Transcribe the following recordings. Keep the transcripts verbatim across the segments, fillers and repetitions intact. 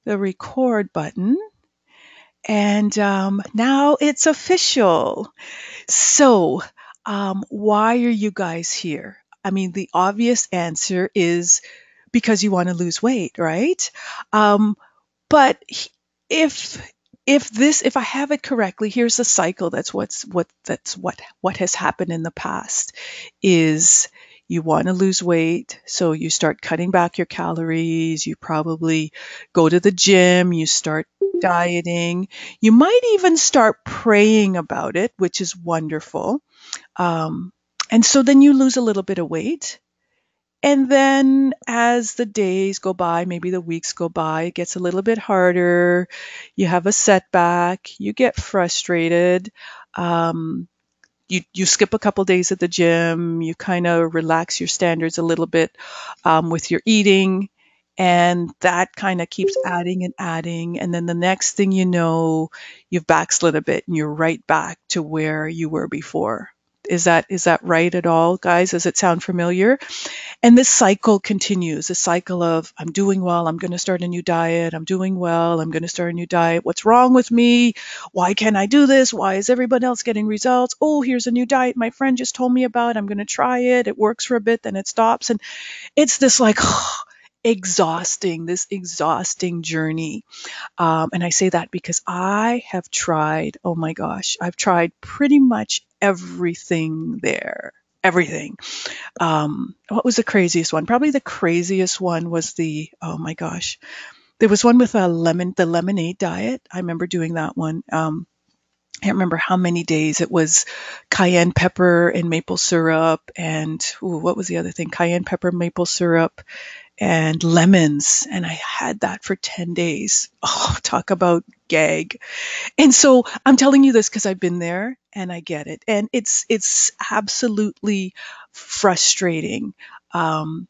the record button. And um, now it's official. So, um, why are you guys here? I mean, the obvious answer is because you want to lose weight, right? Um, but h- if if this if I have it correctly, here's the cycle. That's what's what that's what what has happened in the past is you want to lose weight, so you start cutting back your calories, you probably go to the gym, you start dieting, you might even start praying about it, which is wonderful. Um, and so then you lose a little bit of weight. And then as the days go by, maybe the weeks go by, it gets a little bit harder. You have a setback, you get frustrated. Um, you, you skip a couple days at the gym, you kind of relax your standards a little bit um, with your eating. And that kind of keeps adding and adding. And then the next thing you know, you've backslid a bit and you're right back to where you were before. Is that is that right at all, guys? Does it sound familiar? And this cycle continues, a cycle of I'm doing well, I'm going to start a new diet, I'm doing well, I'm going to start a new diet. What's wrong with me? Why can't I do this? Why is everyone else getting results? Oh, here's a new diet my friend just told me about. I'm going to try it. It works for a bit, then it stops. And it's this like exhausting, this exhausting journey. Um, and I say that because I have tried, oh my gosh, I've tried pretty much everything there. Everything. Um, what was the craziest one? Probably the craziest one was the, oh my gosh, there was one with a lemon, the lemonade diet. I remember doing that one. Um, I can't remember how many days. It was cayenne pepper and maple syrup and ooh, what was the other thing? Cayenne pepper, maple syrup, and lemons. And I had that for ten days. Oh, talk about gag. And so I'm telling you this because I've been there and I get it. And it's it's absolutely frustrating. Um,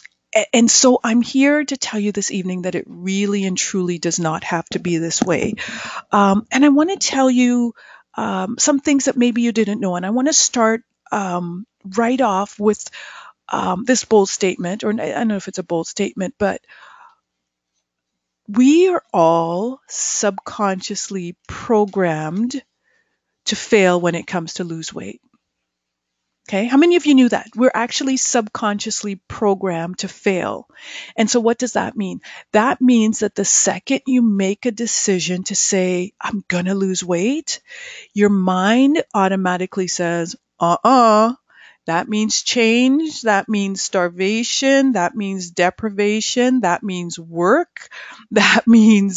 a- and so I'm here to tell you this evening that it really and truly does not have to be this way. Um, and I want to tell you um, some things that maybe you didn't know. And I want to start um, right off with um, this bold statement, or I don't know if it's a bold statement, but we are all subconsciously programmed to fail when it comes to lose weight. Okay. How many of you knew that? We're actually subconsciously programmed to fail. And so what does that mean? That means that the second you make a decision to say, I'm going to lose weight, your mind automatically says, uh-uh, that means change. That means starvation. That means deprivation. That means work. That means,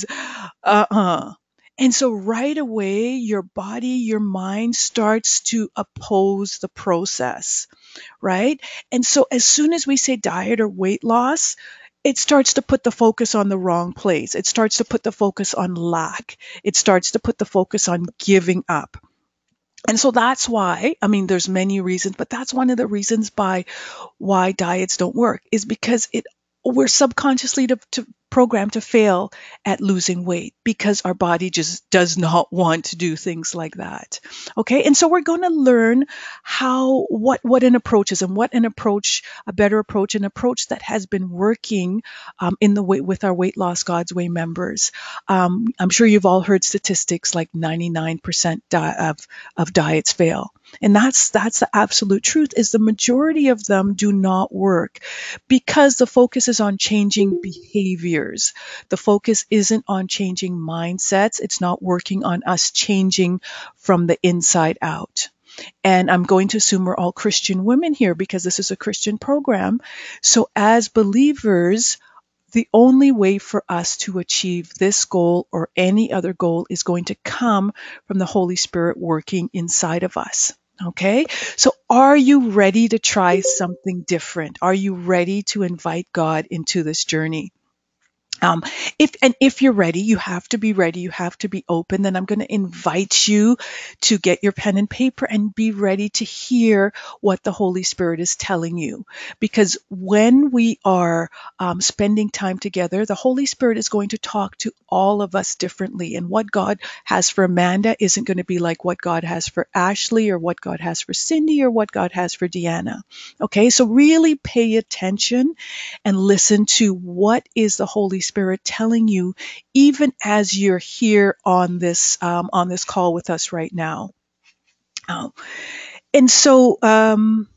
uh-uh. And so right away, your body, your mind starts to oppose the process, right? And so as soon as we say diet or weight loss, it starts to put the focus on the wrong place. It starts to put the focus on lack. It starts to put the focus on giving up. And so that's why, I mean, there's many reasons, but that's one of the reasons by why diets don't work is because it we're subconsciously to, to programmed to fail at losing weight because our body just does not want to do things like that. Okay, and so we're going to learn how what what an approach is and what an approach, a better approach, an approach that has been working um, in the way with our Weight Loss God's Way members. Um, I'm sure you've all heard statistics like ninety-nine percent di- of of diets fail. And that's that's the absolute truth is the majority of them do not work because the focus is on changing behaviors. The focus isn't on changing mindsets. It's not working on us changing from the inside out. And I'm going to assume we're all Christian women here because this is a Christian program. So as believers, the only way for us to achieve this goal or any other goal is going to come from the Holy Spirit working inside of us. Okay, so are you ready to try something different? Are you ready to invite God into this journey? Um, if and if you're ready, you have to be ready. You have to be open. Then I'm going to invite you to get your pen and paper and be ready to hear what the Holy Spirit is telling you. Because when we are um, spending time together, the Holy Spirit is going to talk to all of us differently. And what God has for Amanda isn't going to be like what God has for Ashley or what God has for Cindy or what God has for Deanna. Okay, so really pay attention and listen to what is the Holy Spirit telling you, even as you're here on this um, on this call with us right now. Oh, and so um,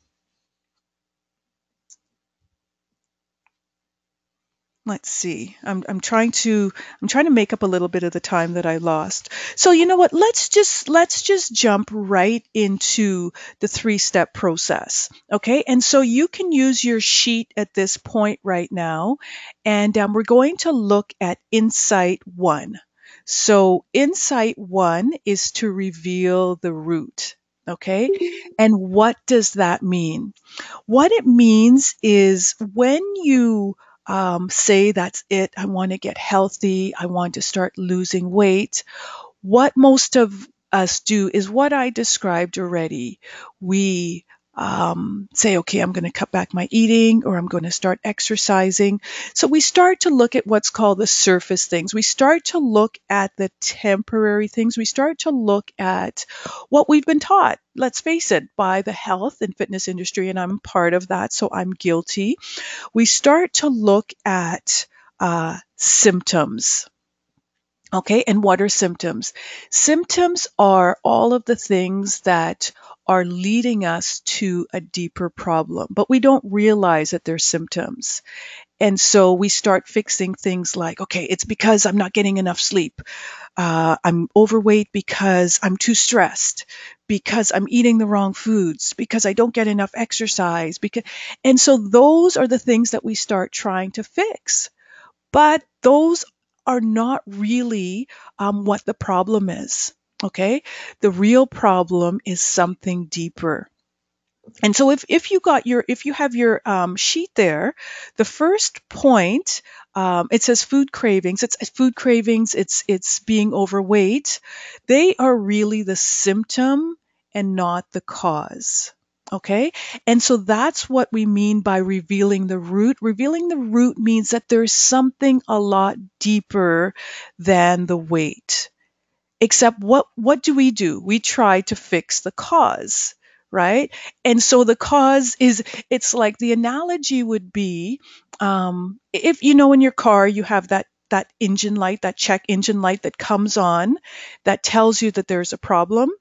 let's see. I'm I'm trying to I'm trying to make up a little bit of the time that I lost. So you know what? Let's just let's just jump right into the three-step process. Okay? And so you can use your sheet at this point right now, and um, we're going to look at insight one. So insight one is to reveal the root. Okay? And what does that mean? What it means is when you um, say, that's it, I want to get healthy, I want to start losing weight, what most of us do is what I described already. We um, say, okay, I'm going to cut back my eating or I'm going to start exercising. So we start to look at what's called the surface things. We start to look at the temporary things. We start to look at what we've been taught, let's face it, by the health and fitness industry, and I'm part of that, so I'm guilty. We start to look at uh, symptoms. Okay, and what are symptoms? Symptoms are all of the things that are leading us to a deeper problem, but we don't realize that they're symptoms. And so we start fixing things like, okay, it's because I'm not getting enough sleep. Uh, I'm overweight because I'm too stressed, because I'm eating the wrong foods, because I don't get enough exercise. Because, and so those are the things that we start trying to fix. But those are not really um, what the problem is. Okay. The real problem is something deeper. And so if, if you got your, if you have your um, sheet there, the first point, um, it says food cravings. It's food cravings. It's, it's being overweight. They are really the symptom and not the cause. Okay. And so that's what we mean by revealing the root. Revealing the root means that there's something a lot deeper than the weight. Except what, what do we do? We try to fix the cause, right? And so the cause is, it's like the analogy would be, um, if you know in your car you have that that engine light, that check engine light that comes on, that tells you that there's a problem.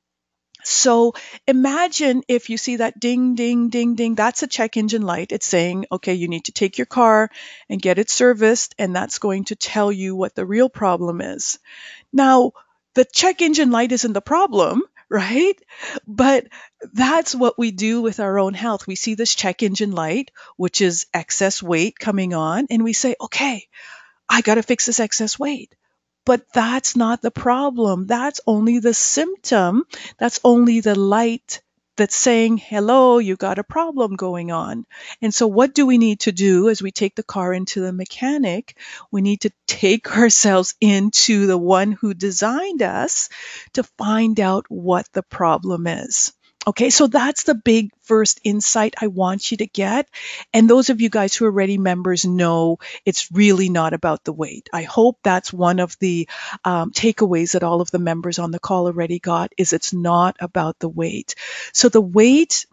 So imagine if you see that ding, ding, ding, ding, that's a check engine light. It's saying, okay, you need to take your car and get it serviced, and that's going to tell you what the real problem is. Now, the check engine light isn't the problem, right? But that's what we do with our own health. We see this check engine light, which is excess weight coming on, and we say, okay, I got to fix this excess weight. But that's not the problem. That's only the symptom. That's only the light that's saying, hello, you got a problem going on. And so what do we need to do as we take the car into the mechanic? We need to take ourselves into the one who designed us to find out what the problem is. Okay, so that's the big first insight I want you to get. And those of you guys who are already members know it's really not about the weight. I hope that's one of the um, takeaways that all of the members on the call already got, is it's not about the weight. So the weight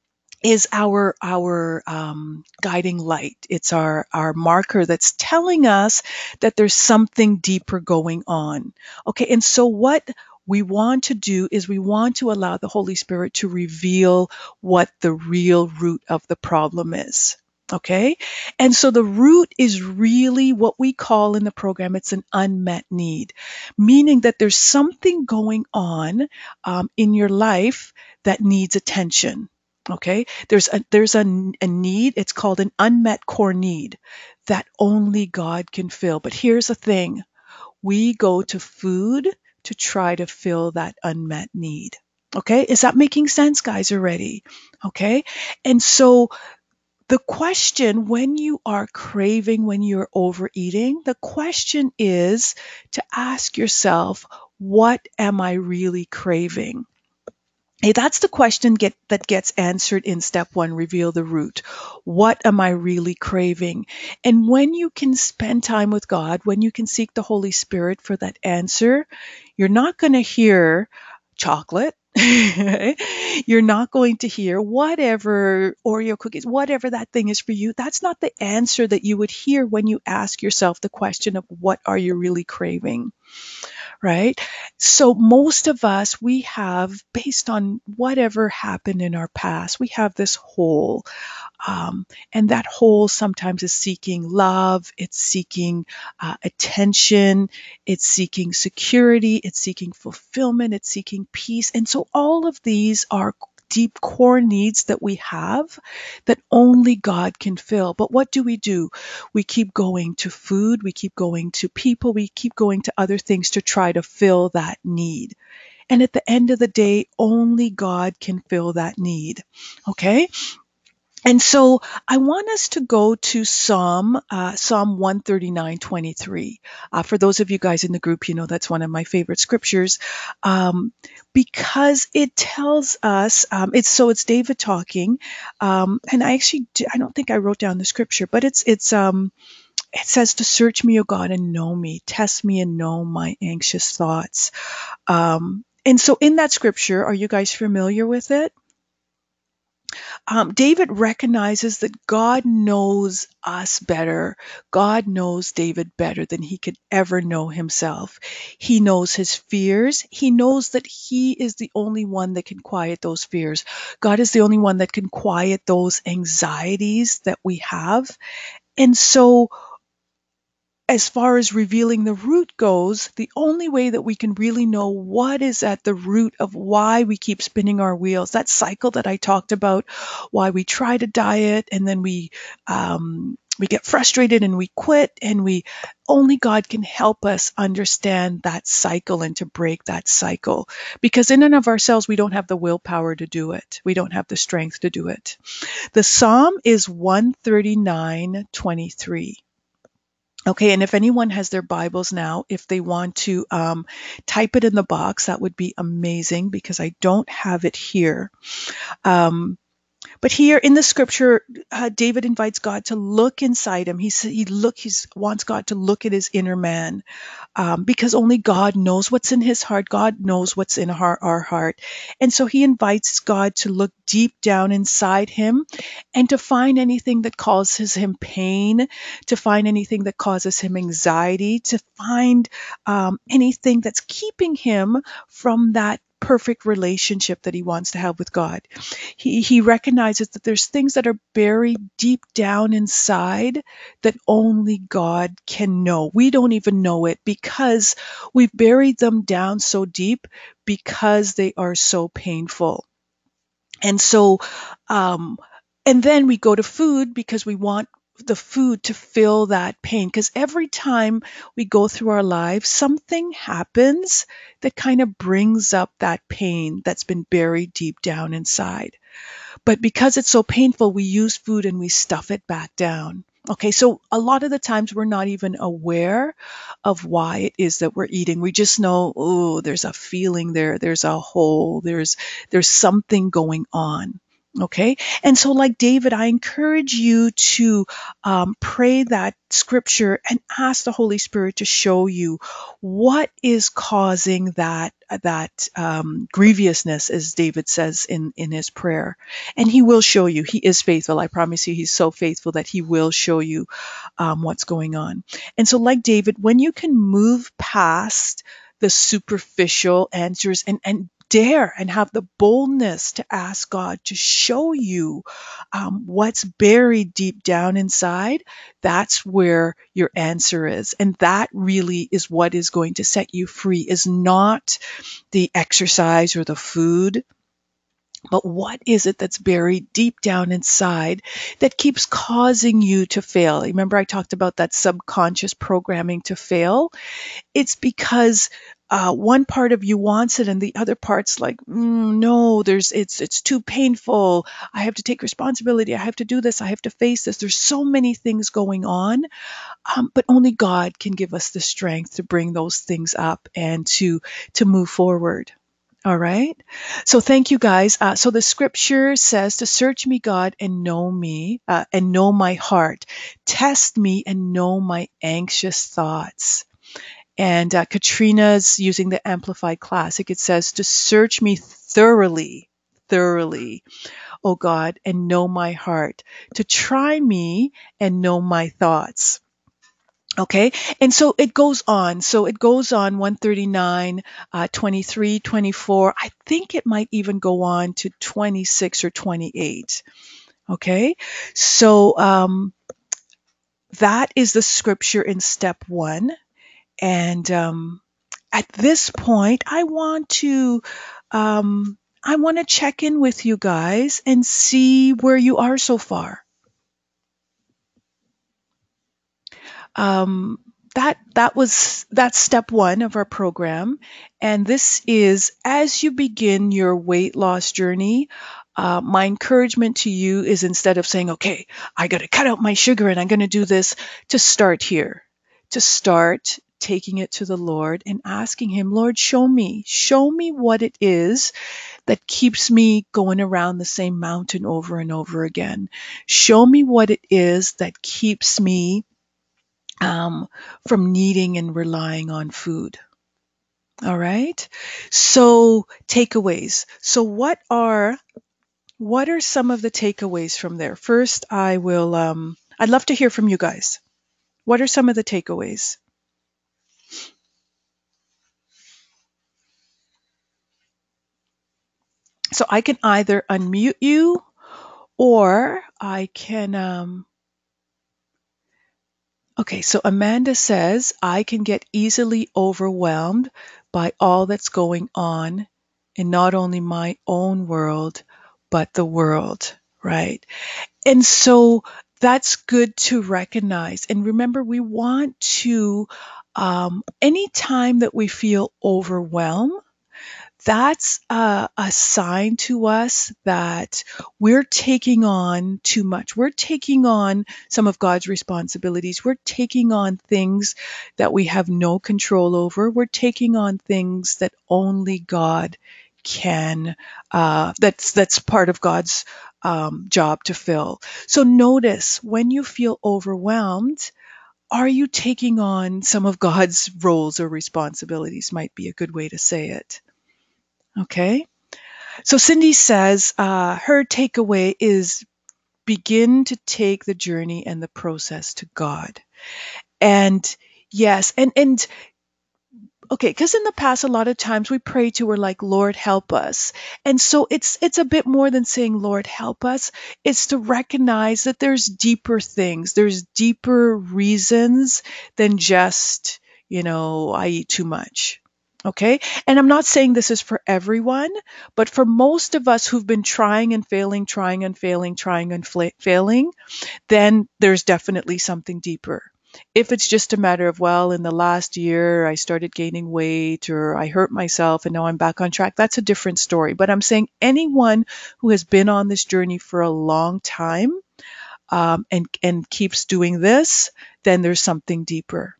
is our our um, guiding light. It's our our marker that's telling us that there's something deeper going on. Okay, and so what we want to do is we want to allow the Holy Spirit to reveal what the real root of the problem is. Okay, and so the root is really what we call in the program, it's an unmet need, meaning that there's something going on um, in your life that needs attention. Okay, there's a there's a, a need. It's called an unmet core need that only God can fill. But here's the thing: we go to food to try to fill that unmet need. Okay, is that making sense, guys? Already? Okay, and so the question when you are craving, when you're overeating, the question is to ask yourself, what am I really craving? Hey, that's the question get, that gets answered in step one, reveal the root. What am I really craving? And when you can spend time with God, when you can seek the Holy Spirit for that answer, you're not going to hear chocolate. You're not going to hear whatever Oreo cookies, whatever that thing is for you. That's not the answer that you would hear when you ask yourself the question of what are you really craving? Right? So most of us, we have, based on whatever happened in our past, we have this hole. Um, and that hole sometimes is seeking love, it's seeking uh, attention, it's seeking security, it's seeking fulfillment, it's seeking peace. And so all of these are deep core needs that we have that only God can fill. But what do we do? We keep going to food, we keep going to people, we keep going to other things to try to fill that need. And at the end of the day, only God can fill that need. Okay? And so I want us to go to Psalm, uh, Psalm one thirty-nine twenty-three. Uh, for those of you guys in the group, you know that's one of my favorite scriptures, um, because it tells us, um, it's so it's David talking, um, and I actually I don't think I wrote down the scripture, but it's it's um, it says to search me, O God, and know me, test me and know my anxious thoughts. Um, and so in that scripture, are you guys familiar with it? Um, David recognizes that God knows us better. God knows David better than he could ever know himself. He knows his fears. He knows that he is the only one that can quiet those fears. God is the only one that can quiet those anxieties that we have. And so as far as revealing the root goes, the only way that we can really know what is at the root of why we keep spinning our wheels, that cycle that I talked about, why we try to diet and then we um, we get frustrated and we quit, and we only God can help us understand that cycle and to break that cycle, because in and of ourselves we don't have the willpower to do it. We don't have the strength to do it. The Psalm is one thirty-nine twenty-three. Okay, and if anyone has their Bibles now, if they want to um, type it in the box, that would be amazing, because I don't have it here. Um, but here in the scripture, uh, David invites God to look inside him. He he look he wants God to look at his inner man, um, because only God knows what's in his heart. God knows what's in our, our heart, and so he invites God to look deep down inside him and to find anything that causes him pain, to find anything that causes him anxiety, to find um, anything that's keeping him from that perfect relationship that he wants to have with God. He, he recognizes that there's things that are buried deep down inside that only God can know. We don't even know it because we've buried them down so deep because they are so painful. And so, um, and then we go to food because we want the food to fill that pain. Because every time we go through our lives, something happens that kind of brings up that pain that's been buried deep down inside. But because it's so painful, we use food and we stuff it back down. Okay, so a lot of the times we're not even aware of why it is that we're eating. We just know, oh, there's a feeling there, there's a hole, there's there's something going on. Okay, and so like David, I encourage you to um, pray that scripture and ask the Holy Spirit to show you what is causing that that um, grievousness, as David says in in his prayer. And he will show you. He is faithful. I promise you, he's so faithful that he will show you um, what's going on. And so like David, when you can move past the superficial answers and, and dare and have the boldness to ask God to show you um, what's buried deep down inside, that's where your answer is. And that really is what is going to set you free, is not the exercise or the food. But what is it that's buried deep down inside that keeps causing you to fail? Remember, I talked about that subconscious programming to fail? It's because uh, one part of you wants it, and the other part's like, mm, no, there's it's it's too painful. I have to take responsibility. I have to do this. I have to face this. There's so many things going on, um, but only God can give us the strength to bring those things up and to to move forward. All right. So thank you guys. Uh, so the scripture says to search me, God, and know me, uh, and know my heart. Test me and know my anxious thoughts. And uh, Katrina's using the Amplified Classic. It says to search me thoroughly, thoroughly, O God, and know my heart. To try me and know my thoughts. Okay. And so it goes on. So it goes on one thirty-nine, uh, twenty-three, twenty-four. I think it might even go on to twenty-six or twenty-eight. Okay. So, um, that is the scripture in step one. And, um, at this point, I want to, um, I want to check in with you guys and see where you are so far. Um, that that was that's step one of our program, and this is as you begin your weight loss journey. Uh, my encouragement to you is instead of saying, "Okay, I got to cut out my sugar and I'm going to do this," to start here, to start taking it to the Lord and asking Him, "Lord, show me, show me what it is that keeps me going around the same mountain over and over again. Show me what it is that keeps me." Um, from needing and relying on food. All right. So takeaways. So what are what are some of the takeaways from there? First, I will. Um, I'd love to hear from you guys. What are some of the takeaways? So I can either unmute you, or I can. Um, okay. So Amanda says I can get easily overwhelmed by all that's going on in not only my own world, but the world, right? And so that's good to recognize. And remember, we want to, um, anytime that we feel overwhelmed, that's a, a sign to us that we're taking on too much. We're taking on some of God's responsibilities. We're taking on things that we have no control over. We're taking on things that only God can, uh, that's, that's part of God's um, job to fill. So notice when you feel overwhelmed, are you taking on some of God's roles or responsibilities? Might be a good way to say it. Okay. So Cindy says uh, her takeaway is begin to take the journey and the process to God. And yes, and and okay, because in the past a lot of times we pray to, we're like, Lord, help us. And so it's it's a bit more than saying, Lord, help us. It's to recognize that there's deeper things, there's deeper reasons than just, you know, I eat too much. Okay. And I'm not saying this is for everyone, but for most of us who've been trying and failing, trying and failing, trying and fla- failing, then there's definitely something deeper. If it's just a matter of, well, in the last year I started gaining weight or I hurt myself and now I'm back on track, that's a different story. But I'm saying anyone who has been on this journey for a long time, um, and, and keeps doing this, then there's something deeper.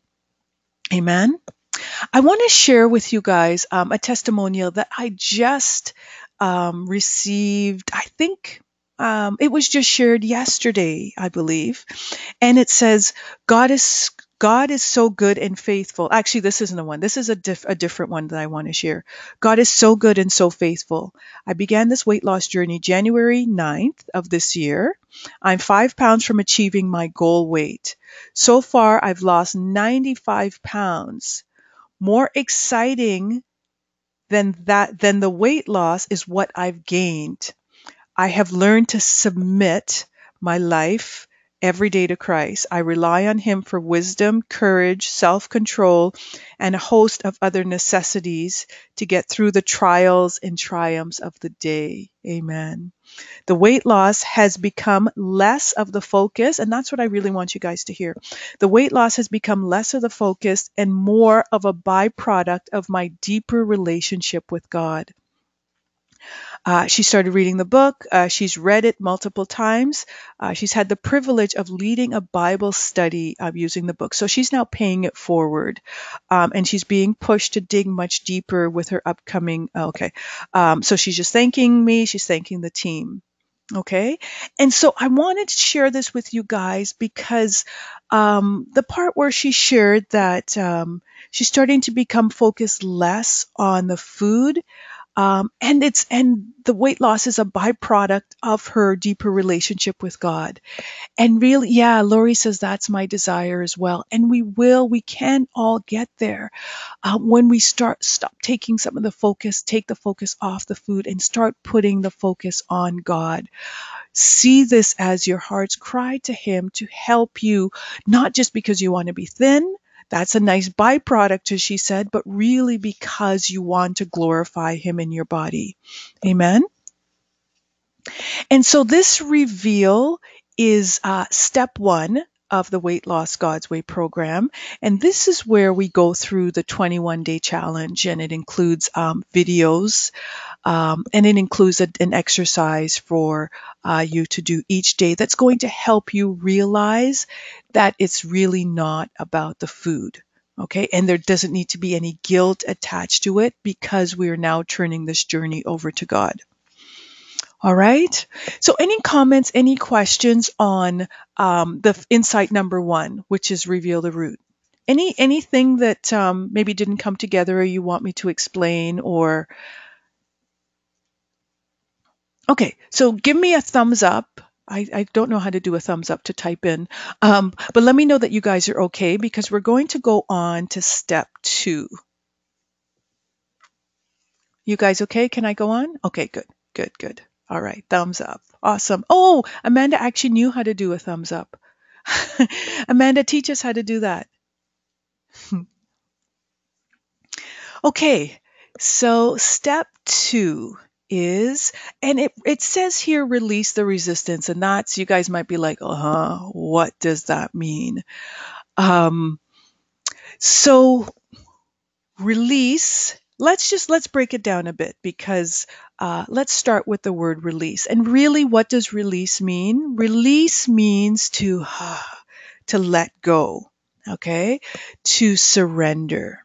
Amen. I want to share with you guys um, a testimonial that I just um, received. I think um, it was just shared yesterday, I believe, and it says, "God is God is so good and faithful." Actually, this isn't the one. This is a, diff- a different one that I want to share. God is so good and so faithful. I began this weight loss journey January ninth of this year. I'm five pounds from achieving my goal weight. So far, I've lost ninety-five pounds. More exciting than that, than the weight loss is what I've gained. I have learned to submit my life every day to Christ. I rely on Him for wisdom, courage, self-control, and a host of other necessities to get through the trials and triumphs of the day. Amen. The weight loss has become less of the focus, and that's what I really want you guys to hear. The weight loss has become less of the focus and more of a byproduct of my deeper relationship with God. Uh, she started reading the book. Uh, she's read it multiple times. Uh, she's had the privilege of leading a Bible study of using the book. So she's now paying it forward. Um, and she's being pushed to dig much deeper with her upcoming. oh, Okay. Um, so she's just thanking me. She's thanking the team. Okay. And so I wanted to share this with you guys because um, the part where she shared that um, she's starting to become focused less on the food, um, and it's and the weight loss is a byproduct of her deeper relationship with God. And really, yeah, Lori says that's my desire as well. And we will, we can all get there uh, when we start stop taking some of the focus, take the focus off the food, and start putting the focus on God. See this as your heart's cry to Him to help you, not just because you want to be thin. That's a nice byproduct, as she said, but really because you want to glorify Him in your body. Amen. And so this reveal is uh, step one of the Weight Loss God's Way program. And this is where we go through the twenty-one day challenge, and it includes um, videos, um, and it includes a, an exercise for uh, you to do each day that's going to help you realize that it's really not about the food. Okay. And there doesn't need to be any guilt attached to it because we are now turning this journey over to God. All right. So any comments, any questions on um, the f- insight number one, which is reveal the root? Any anything that um, maybe didn't come together or you want me to explain or okay, so give me a thumbs up. I, I don't know how to do a thumbs up to type in, um, but let me know that you guys are okay because we're going to go on to step two. You guys okay? Can I go on? Okay, good, good, good. All right, thumbs up. Awesome. Oh, Amanda actually knew how to do a thumbs up. Amanda, teach us how to do that. Okay, so step two is, and it, it says here, release the resistance. And that's, you guys might be like, uh huh, what does that mean? Um, so release, let's just, let's break it down a bit because uh, let's start with the word release. And really, what does release mean? Release means to, to let go, okay? To surrender.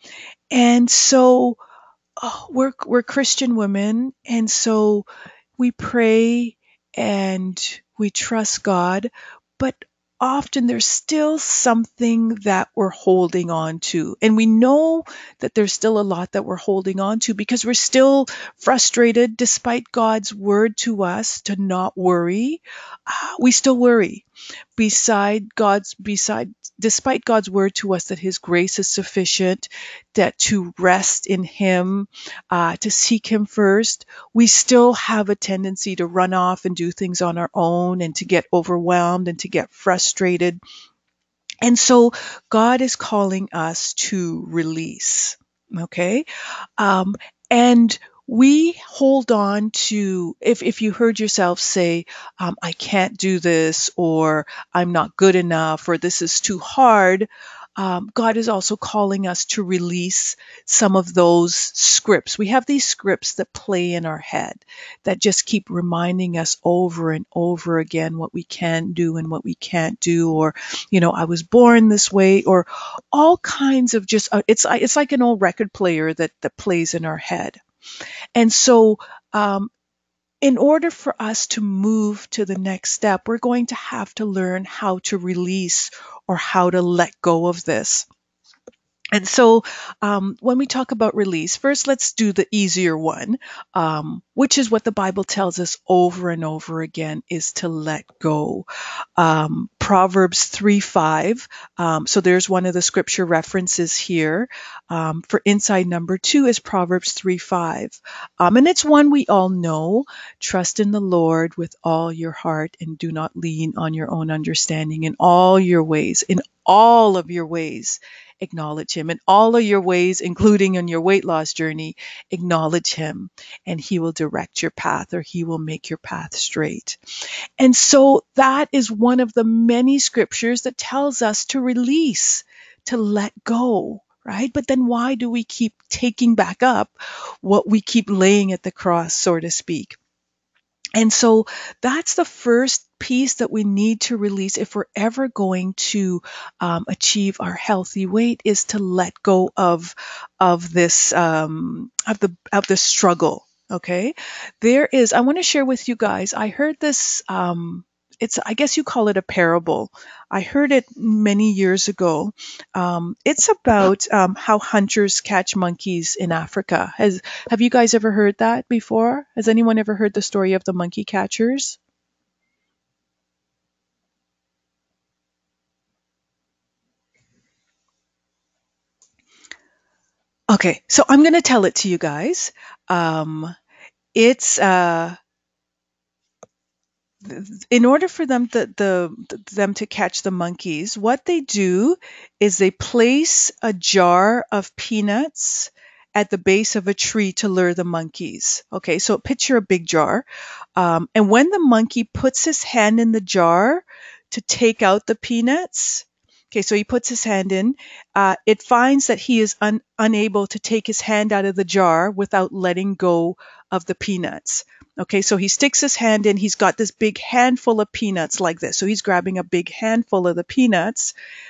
And so oh, we're we're Christian women, and so we pray and we trust God, but often there's still something that we're holding on to. And we know that there's still a lot that we're holding on to because we're still frustrated despite God's word to us to not worry. Uh, we still worry beside God's beside despite God's word to us that His grace is sufficient, that to rest in Him, uh, to seek Him first, we still have a tendency to run off and do things on our own and to get overwhelmed and to get frustrated. And so God is calling us to release. Okay. Um, and we hold on to, if, if you heard yourself say, um, I can't do this, or I'm not good enough, or this is too hard, um, God is also calling us to release some of those scripts. We have these scripts that play in our head that just keep reminding us over and over again what we can do and what we can't do, or, you know, I was born this way, or all kinds of just, uh, it's, it's like an old record player that, that plays in our head. And so, um, in order for us to move to the next step, we're going to have to learn how to release or how to let go of this. And so um, when we talk about release, first let's do the easier one, um, which is what the Bible tells us over and over again, is to let go. Um, Proverbs three five. Um, so there's one of the scripture references here. Um, for insight number two is Proverbs three five. Um, and it's one we all know. Trust in the Lord with all your heart and do not lean on your own understanding. In all your ways, in all of your ways, acknowledge Him. In all of your ways, including on your weight loss journey, acknowledge Him, and He will direct your path, or He will make your path straight. And so that is one of the many scriptures that tells us to release, to let go, right? But then why do we keep taking back up what we keep laying at the cross, so to speak? And so that's the first piece that we need to release if we're ever going to um, achieve our healthy weight, is to let go of of this um, of the of the struggle. Okay, there is. I want to share with you guys. I heard this. Um, it's, I guess you call it a parable. I heard it many years ago. Um, it's about um, how hunters catch monkeys in Africa. Has Have you guys ever heard that before? Has anyone ever heard the story of the monkey catchers? Okay, so I'm going to tell it to you guys. Um, it's uh, in order for them to, the them to catch the monkeys, what they do is they place a jar of peanuts at the base of a tree to lure the monkeys. Okay, so picture a big jar, um, and when the monkey puts his hand in the jar to take out the peanuts, okay, so he puts his hand in, uh, it finds that he is un- unable to take his hand out of the jar without letting go of the peanuts. Okay, so he sticks his hand in, he's got this big handful of peanuts like this. So he's grabbing a big handful of the peanuts,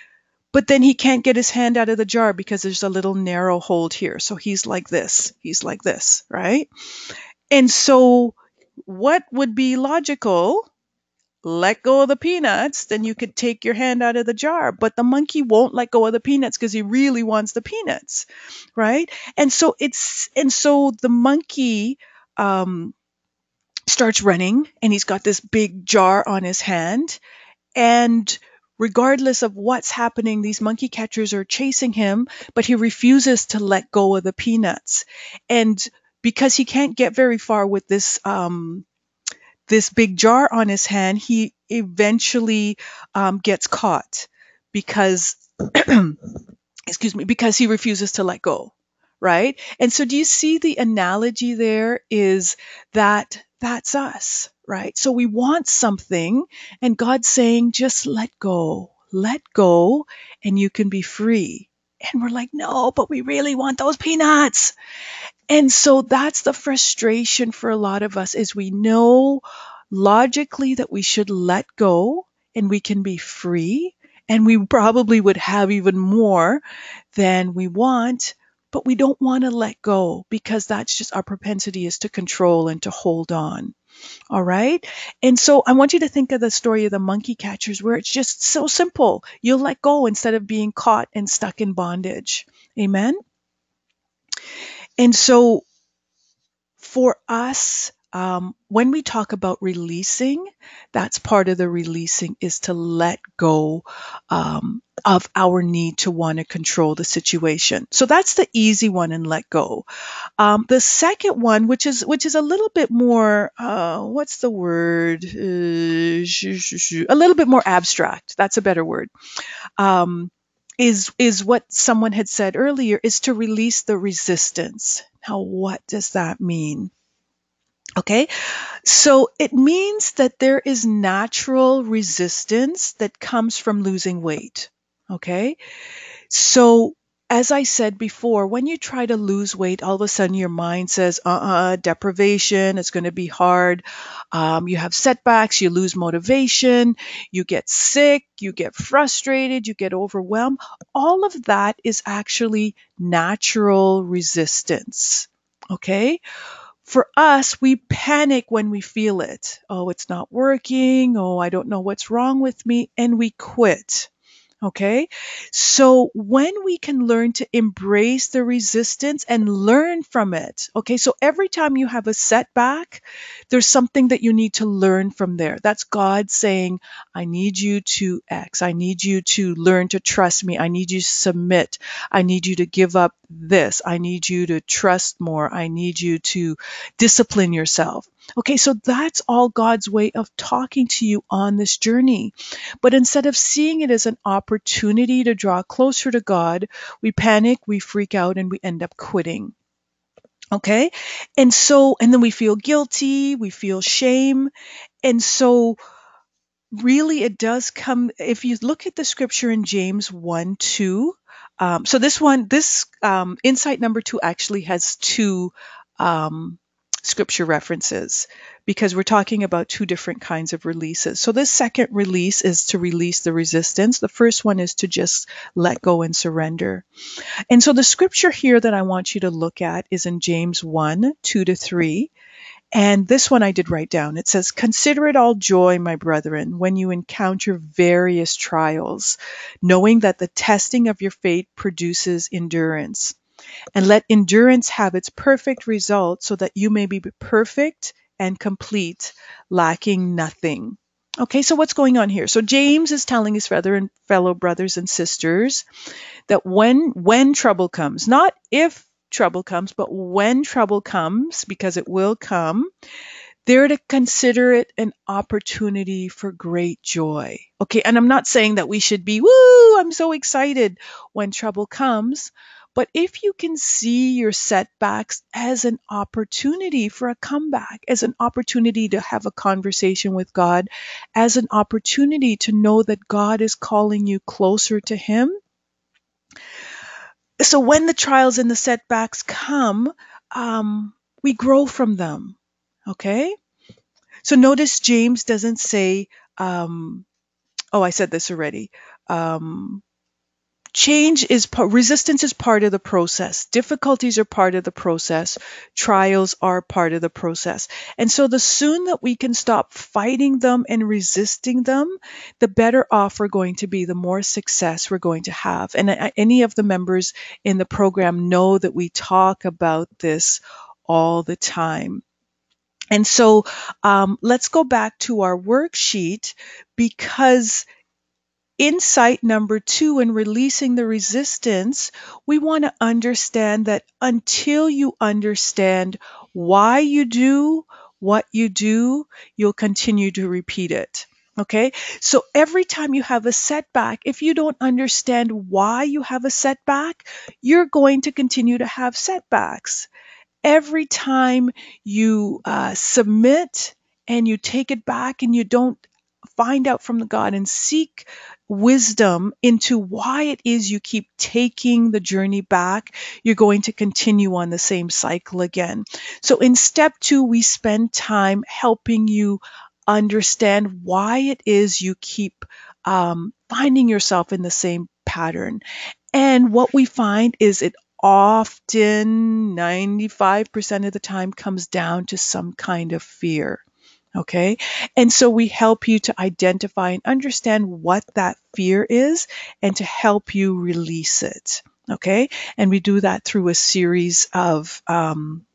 but then he can't get his hand out of the jar because there's a little narrow hold here. So he's like this, he's like this, right? And so what would be logical? Let go of the peanuts, then you could take your hand out of the jar. But the monkey won't let go of the peanuts because he really wants the peanuts, right? And so it's, and so the monkey, um, starts running, and he's got this big jar on his hand, and regardless of what's happening, these monkey catchers are chasing him, but he refuses to let go of the peanuts. And because he can't get very far with this um, this big jar on his hand, he eventually um, gets caught because excuse me, because he refuses to let go, right? And so do you see the analogy there is that that's us, right? So we want something, and God's saying, just let go, let go, and you can be free. And we're like, no, but we really want those peanuts. And so that's the frustration for a lot of us, is we know logically that we should let go and we can be free, and we probably would have even more than we want, but we don't want to let go because that's just our propensity, is to control and to hold on. All right. And so I want you to think of the story of the monkey catchers, where it's just so simple. You'll let go instead of being caught and stuck in bondage. Amen. And so for us, um, when we talk about releasing, that's part of the releasing, is to let go um, of our need to want to control the situation. So that's the easy one, and let go. Um, the second one, which is which is a little bit more, uh, what's the word? Uh, a little bit more abstract. That's a better word. Um, is is what someone had said earlier, is to release the resistance. Now, what does that mean? Okay, so it means that there is natural resistance that comes from losing weight. Okay, so as I said before, when you try to lose weight, all of a sudden your mind says, uh-uh, deprivation, it's going to be hard. Um, you have setbacks, you lose motivation, you get sick, you get frustrated, you get overwhelmed. All of that is actually natural resistance. Okay? For us, we panic when we feel it. Oh, it's not working. Oh, I don't know what's wrong with me. And we quit. Okay. So when we can learn to embrace the resistance and learn from it. Okay. So every time you have a setback, there's something that you need to learn from there. That's God saying, I need you to X. I need you to learn to trust me. I need you to submit. I need you to give up this. I need you to trust more. I need you to discipline yourself. Okay, so that's all God's way of talking to you on this journey. But instead of seeing it as an opportunity to draw closer to God, we panic, we freak out, and we end up quitting. Okay, and so, and then we feel guilty, we feel shame. And so, really, it does come, if you look at the scripture in James one two, Um, so this one, this um, insight number two actually has two um, scripture references because we're talking about two different kinds of releases. So this second release is to release the resistance. The first one is to just let go and surrender. And so the scripture here that I want you to look at is in James one, two to three. And this one I did write down. It says, "Consider it all joy, my brethren, when you encounter various trials, knowing that the testing of your faith produces endurance. And let endurance have its perfect result, so that you may be perfect and complete, lacking nothing." Okay, so what's going on here? So James is telling his fellow and fellow brothers and sisters that when when trouble comes, not if trouble comes, but when trouble comes, because it will come, they're to consider it an opportunity for great joy. Okay, and I'm not saying that we should be, woo, I'm so excited when trouble comes. But if you can see your setbacks as an opportunity for a comeback, as an opportunity to have a conversation with God, as an opportunity to know that God is calling you closer to Him. So when the trials and the setbacks come, um, we grow from them. Okay? So notice James doesn't say, um, oh, I said this already. Um, change is, resistance is part of the process. Difficulties are part of the process. Trials are part of the process. And so the sooner that we can stop fighting them and resisting them, the better off we're going to be, the more success we're going to have. And uh, any of the members in the program know that we talk about this all the time. And so um, let's go back to our worksheet, because insight number two in releasing the resistance, we want to understand that until you understand why you do what you do, you'll continue to repeat it. Okay, so every time you have a setback, if you don't understand why you have a setback, you're going to continue to have setbacks. Every time you uh, submit and you take it back and you don't find out from the God and seek wisdom into why it is you keep taking the journey back, you're going to continue on the same cycle again. So in step two, we spend time helping you understand why it is you keep um, finding yourself in the same pattern. And what we find is it often, ninety-five percent of the time, comes down to some kind of fear. Okay. And so we help you to identify and understand what that fear is and to help you release it. Okay. And we do that through a series of, um,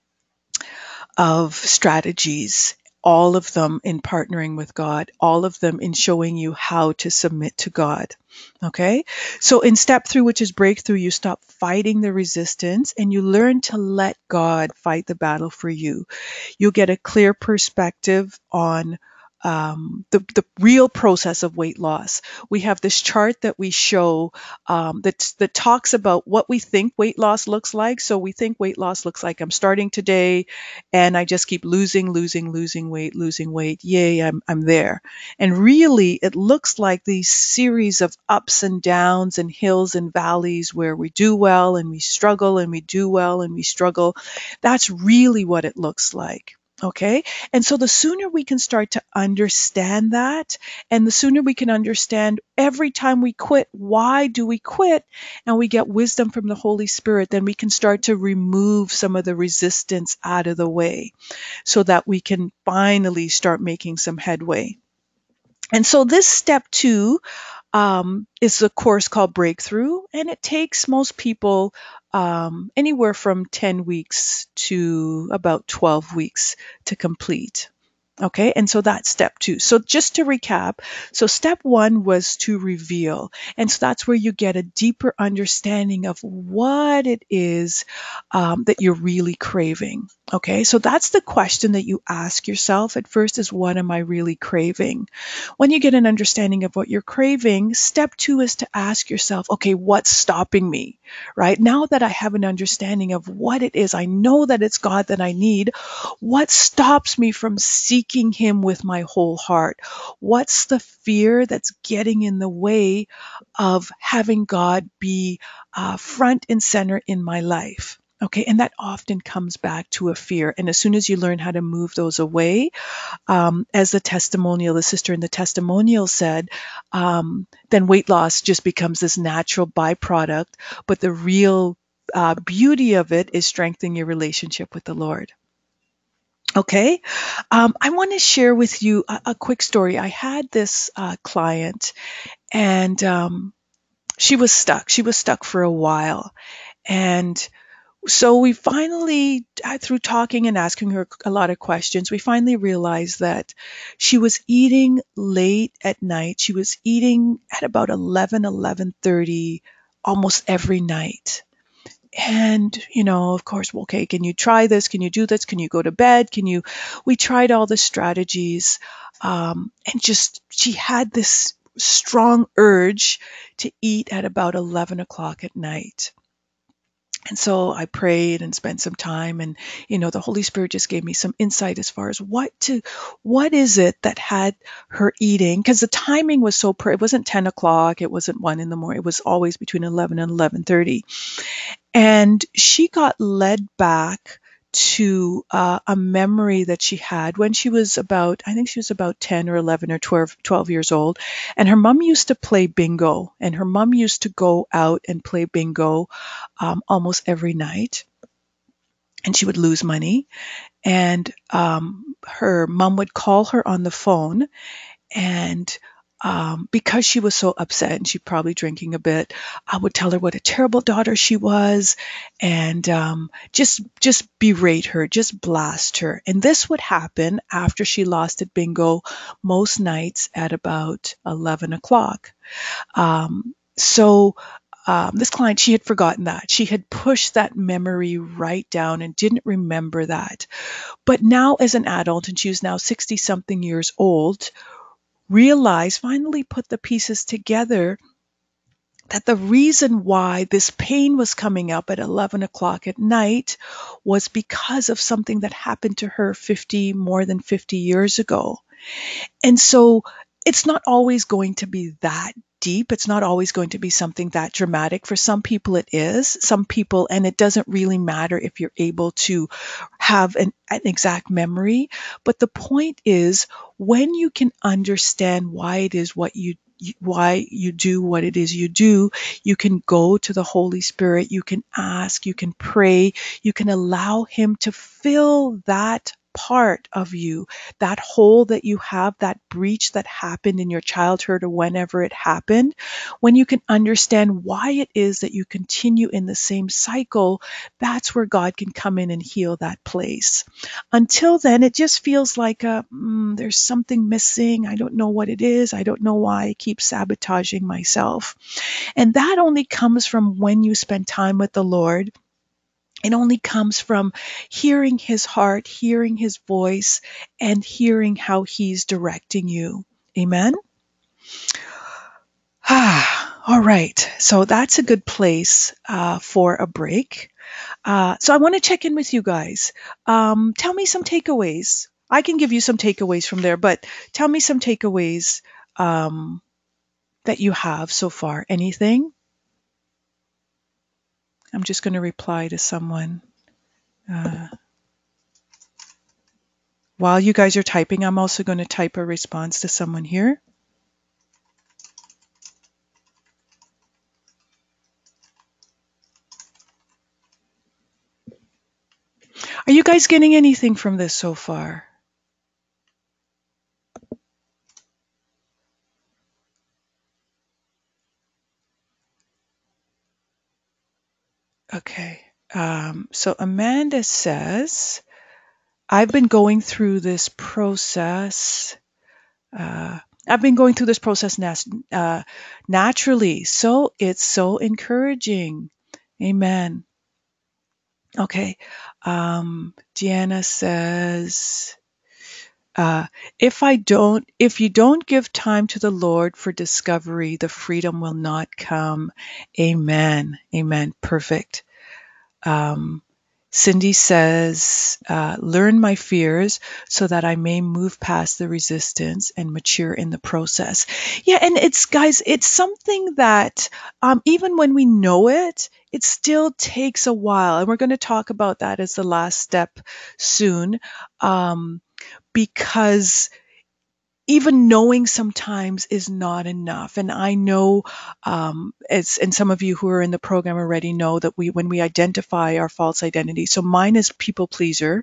of strategies, all of them in partnering with God, all of them in showing you how to submit to God. Okay. So in step three, which is breakthrough, you stop fighting the resistance and you learn to let God fight the battle for you. You'll get a clear perspective on um, the, the real process of weight loss. We have this chart that we show um, that, that talks about what we think weight loss looks like. So we think weight loss looks like I'm starting today and I just keep losing, losing, losing weight, losing weight. Yay, I'm, I'm there. And really, it looks like these series of ups and downs and hills and valleys where we do well and we struggle and we do well and we struggle. That's really what it looks like. Okay. And so the sooner we can start to understand that, and the sooner we can understand every time we quit, why do we quit? And we get wisdom from the Holy Spirit, then we can start to remove some of the resistance out of the way so that we can finally start making some headway. And so this step two um, is a course called Breakthrough, and it takes most people um, anywhere from ten weeks to about twelve weeks to complete. Okay, and so that's step two. So just to recap, so step one was to reveal. And so that's where you get a deeper understanding of what it is um, that you're really craving. Okay, so that's the question that you ask yourself at first is, what am I really craving? When you get an understanding of what you're craving, step two is to ask yourself, okay, what's stopping me, right? Now that I have an understanding of what it is, I know that it's God that I need. What stops me from seeking seeking Him with my whole heart? What's the fear that's getting in the way of having God be uh, front and center in my life? Okay, and that often comes back to a fear. And as soon as you learn how to move those away, um, as the testimonial, the sister in the testimonial said, um, then weight loss just becomes this natural byproduct. But the real uh, beauty of it is strengthening your relationship with the Lord. Okay, um, I want to share with you a, a quick story. I had this uh, client, and um, she was stuck. She was stuck for a while, and so we finally, uh, through talking and asking her a lot of questions, we finally realized that she was eating late at night. She was eating at about eleven, eleven thirty almost every night. And, you know, of course, well, okay, can you try this? Can you do this? Can you go to bed? Can you? We tried all the strategies, um, and just she had this strong urge to eat at about eleven o'clock at night. And so I prayed and spent some time, and, you know, the Holy Spirit just gave me some insight as far as what to, what is it that had her eating? Because the timing was so, it wasn't ten o'clock, it wasn't one in the morning, it was always between eleven and eleven thirty. And she got led back to uh, a memory that she had when she was about, I think she was about ten or eleven or twelve, twelve years old. And her mom used to play bingo, and her mom used to go out and play bingo um, almost every night. And she would lose money. And um, her mom would call her on the phone, and um, because she was so upset and she probably drinking a bit, I would tell her what a terrible daughter she was, and um, just just berate her, just blast her. And this would happen after she lost at bingo most nights at about eleven o'clock. Um, so um, this client, she had forgotten that. She had pushed that memory right down and didn't remember that. But now as an adult, and she was now sixty something years old, realized, finally put the pieces together, that the reason why this pain was coming up at eleven o'clock at night was because of something that happened to her fifty, more than fifty years ago. And so it's not always going to be that deep. It's not always going to be something that dramatic. For some people it is. Some people, and it doesn't really matter if you're able to have an, an exact memory. But the point is, when you can understand why it is what you why you do what it is you do, you can go to the Holy Spirit, you can ask, you can pray, you can allow Him to fill that part of you, that hole that you have, that breach that happened in your childhood or whenever it happened. When you can understand why it is that you continue in the same cycle, that's where God can come in and heal that place. Until then, it just feels like a, mm, there's something missing. I don't know what it is. I don't know why I keep sabotaging myself. And that only comes from when you spend time with the Lord. It only comes from hearing His heart, hearing His voice, and hearing how He's directing you. Amen? Ah, all right. So that's a good place uh, for a break. Uh, so I want to check in with you guys. Um, tell me some takeaways. I can give you some takeaways from there, but tell me some takeaways um, that you have so far. Anything? I'm just going to reply to someone. Uh, while you guys are typing, I'm also going to type a response to someone here. Are you guys getting anything from this so far? Okay. Um, so Amanda says, I've been going through this process. Uh, I've been going through this process nat- uh, naturally. So it's so encouraging. Amen. Okay. Um, Deanna says, uh, if I don't, if you don't give time to the Lord for discovery, the freedom will not come. Amen. Amen. Perfect. Um, Cindy says, uh, learn my fears so that I may move past the resistance and mature in the process. Yeah, and it's, guys, it's something that um, even when we know it, it still takes a while. And we're going to talk about that as the last step soon, um, because even knowing sometimes is not enough. And I know, um, as, and some of you who are in the program already know that we, when we identify our false identity, so mine is people pleaser.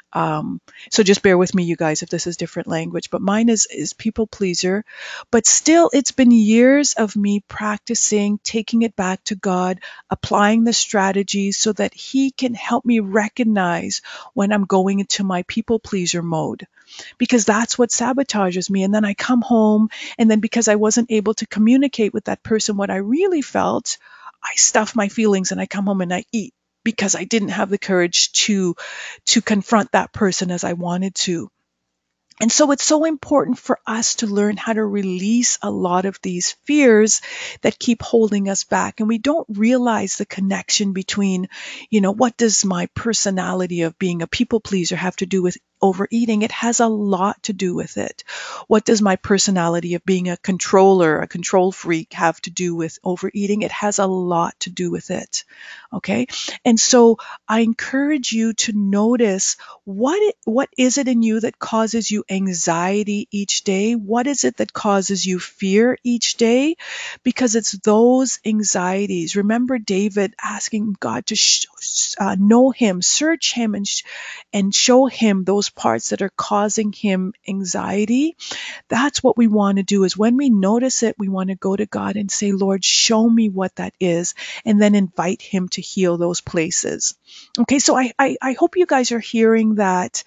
Um, so just bear with me, you guys, if this is different language, but mine is, is people pleaser. But still, it's been years of me practicing, taking it back to God, applying the strategies so that He can help me recognize when I'm going into my people pleaser mode, because that's what sabotages me. And then I come home, and then because I wasn't able to communicate with that person what I really felt, I stuff my feelings and I come home and I eat because I didn't have the courage to to confront that person as I wanted to. And so it's so important for us to learn how to release a lot of these fears that keep holding us back. And we don't realize the connection between, you know, what does my personality of being a people pleaser have to do with overeating? It has a lot to do with it. What does my personality of being a controller, a control freak have to do with overeating? It has a lot to do with it. Okay. And so I encourage you to notice what it, what is it in you that causes you anxiety each day? What is it that causes you fear each day? Because it's those anxieties. Remember David asking God to sh- uh, know him, search him, and sh- and show him those parts that are causing him anxiety. That's what we want to do, is when we notice it, we want to go to God and say, Lord, show me what that is, and then invite Him to heal those places. Okay, so I, I, I hope you guys are hearing that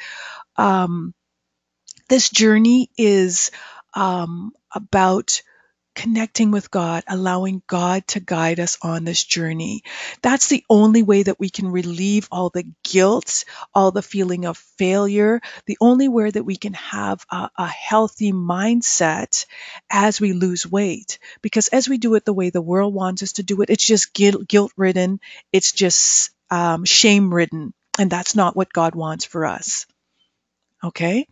um, this journey is um, about connecting with God, allowing God to guide us on this journey. That's the only way that we can relieve all the guilt, all the feeling of failure, the only way that we can have a, a healthy mindset as we lose weight. Because as we do it the way the world wants us to do it, it's just guilt, guilt-ridden, it's just um, shame-ridden, and that's not what God wants for us. Okay?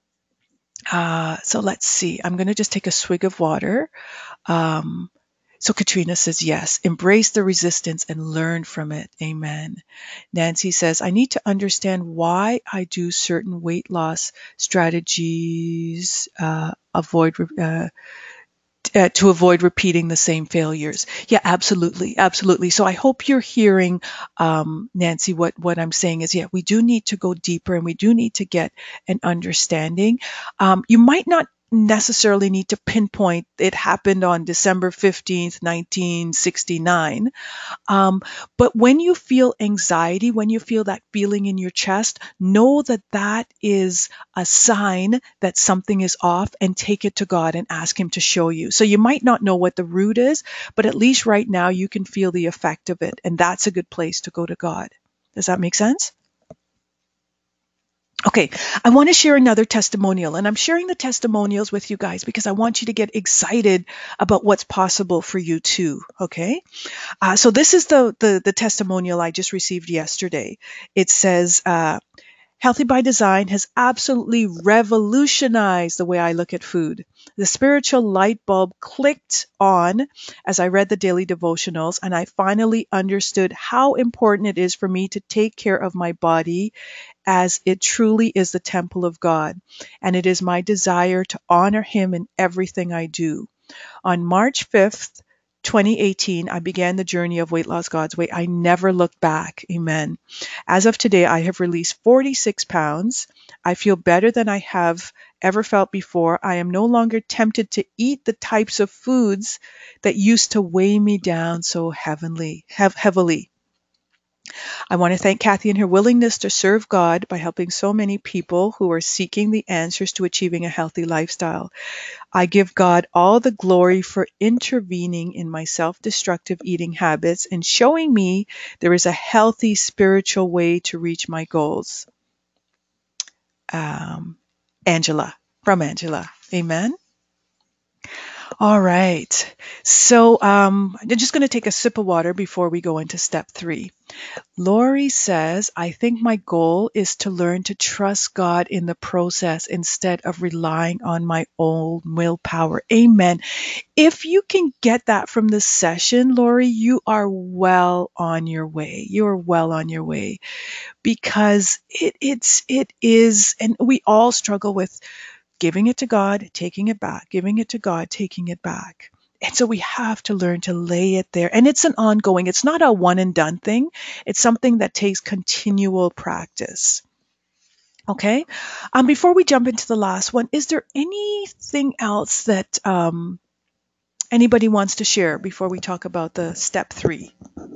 Uh, so let's see. I'm going to just take a swig of water. Um, so Katrina says, yes, embrace the resistance and learn from it. Amen. Nancy says, I need to understand why I do certain weight loss strategies, uh, avoid, uh, uh, to avoid repeating the same failures. Yeah, absolutely. Absolutely. So I hope you're hearing, um, Nancy, what, what I'm saying is, yeah, we do need to go deeper and we do need to get an understanding. Um, you might not necessarily need to pinpoint it happened on December fifteenth, nineteen sixty-nine. Um, but when you feel anxiety, when you feel that feeling in your chest, know that that is a sign that something is off, and take it to God and ask Him to show you. So you might not know what the root is, but at least right now you can feel the effect of it. And that's a good place to go to God. Does that make sense? Okay, I want to share another testimonial, and I'm sharing the testimonials with you guys because I want you to get excited about what's possible for you too. Okay. Uh, so this is the, the the testimonial I just received yesterday. It says, uh, Healthy by Design has absolutely revolutionized the way I look at food. The spiritual light bulb clicked on as I read the daily devotionals, and I finally understood how important it is for me to take care of my body, as it truly is the temple of God, and it is my desire to honor Him in everything I do. On March fifth, twenty eighteen, I began the journey of Weight Loss God's Way. I never looked back. Amen. As of today, I have released forty-six pounds. I feel better than I have ever felt before. I am no longer tempted to eat the types of foods that used to weigh me down so heavenly, hev- heavily. I want to thank Kathy and her willingness to serve God by helping so many people who are seeking the answers to achieving a healthy lifestyle. I give God all the glory for intervening in my self-destructive eating habits and showing me there is a healthy spiritual way to reach my goals. Um, Angela, from Angela. Amen. All right. So um, I'm just going to take a sip of water before we go into step three. Lori says, I think my goal is to learn to trust God in the process instead of relying on my own willpower. Amen. If you can get that from this session, Lori, you are well on your way. You're well on your way because it, it's, it is, and we all struggle with giving it to God, taking it back, giving it to God, taking it back. And so we have to learn to lay it there. And it's an ongoing, it's not a one and done thing. It's something that takes continual practice. Okay. Um, before we jump into the last one, is there anything else that um, anybody wants to share before we talk about the step three?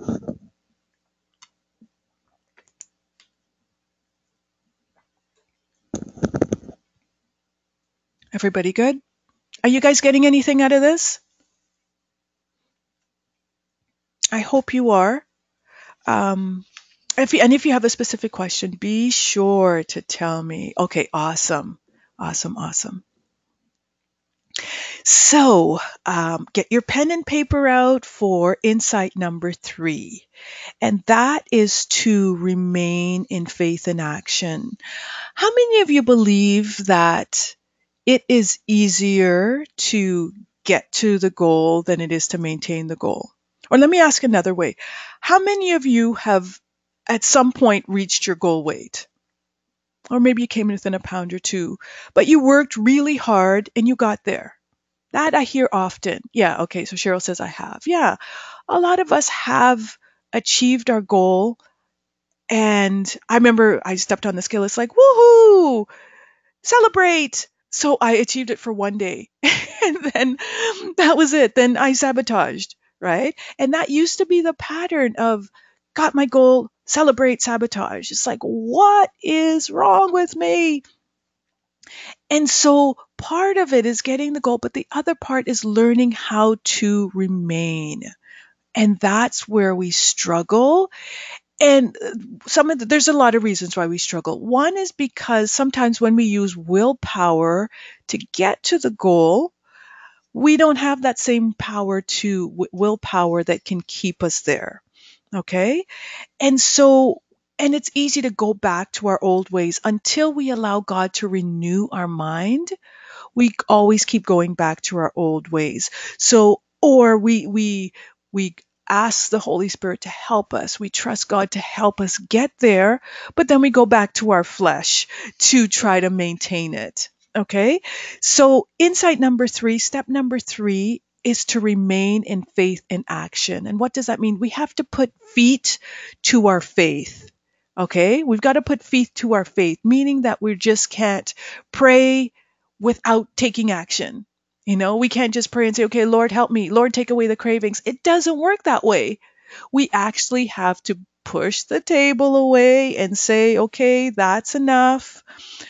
Everybody good? Are you guys getting anything out of this? I hope you are. Um, if you, and if you have a specific question, be sure to tell me. Okay, awesome. Awesome, awesome. So, um, get your pen and paper out for insight number three, and that is to remain in faith and action. How many of you believe that it is easier to get to the goal than it is to maintain the goal? Or let me ask another way. How many of you have at some point reached your goal weight? Or maybe you came in within a pound or two, but you worked really hard and you got there. That I hear often. Yeah, okay, so Cheryl says I have. Yeah, a lot of us have achieved our goal. And I remember I stepped on the scale. It's like, woohoo, celebrate. So I achieved it for one day. And then that was it. Then I sabotaged, right? And that used to be the pattern of got my goal, celebrate, sabotage. It's like, what is wrong with me? And so part of it is getting the goal, but the other part is learning how to remain. And that's where we struggle. And uh, some of the, there's a lot of reasons why we struggle. One is because sometimes when we use willpower to get to the goal, we don't have that same power to w- willpower that can keep us there. Okay. And so, and it's easy to go back to our old ways until we allow God to renew our mind. We always keep going back to our old ways. So, or we, we, we ask the Holy Spirit to help us. We trust God to help us get there, but then we go back to our flesh to try to maintain it. Okay. So insight number three, step number three is to remain in faith and action. And what does that mean? We have to put feet to our faith. Okay. We've got to put feet to our faith, meaning that we just can't pray without taking action. You know, we can't just pray and say, okay, Lord, help me. Lord, take away the cravings. It doesn't work that way. We actually have to push the table away and say, okay, that's enough,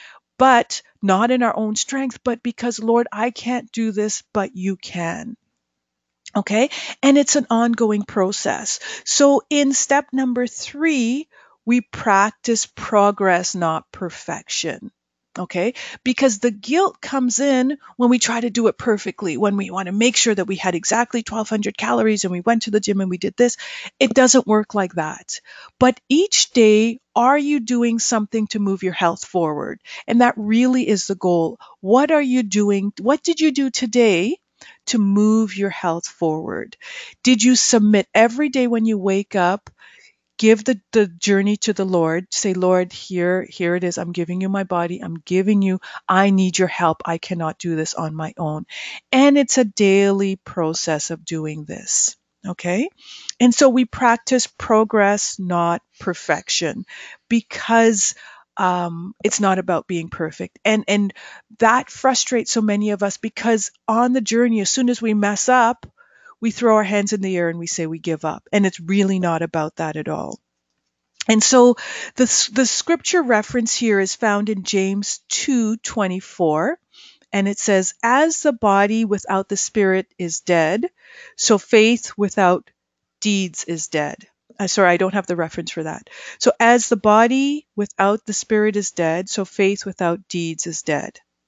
but not in our own strength, but because, Lord, I can't do this, but you can. Okay. And it's an ongoing process. So in step number three, we practice progress, not perfection. Okay. Because the guilt comes in when we try to do it perfectly, when we want to make sure that we had exactly twelve hundred calories and we went to the gym and we did this. It doesn't work like that. But each day, are you doing something to move your health forward? And that really is the goal. What are you doing? What did you do today to move your health forward? Did you submit every day when you wake up? Give the, the journey to the Lord. Say, Lord, here, here it is. I'm giving you my body. I'm giving you, I need your help. I cannot do this on my own. And it's a daily process of doing this. Okay. And so we practice progress, not perfection, because um, it's not about being perfect. And, and that frustrates so many of us because on the journey, as soon as we mess up, we throw our hands in the air and we say we give up. And it's really not about that at all. And so the, the scripture reference here is found in James two twenty-four. And it says, as the body without the spirit is dead, so faith without deeds is dead. Uh, sorry, I don't have the reference for that. So as the body without the spirit is dead, so faith without deeds is dead.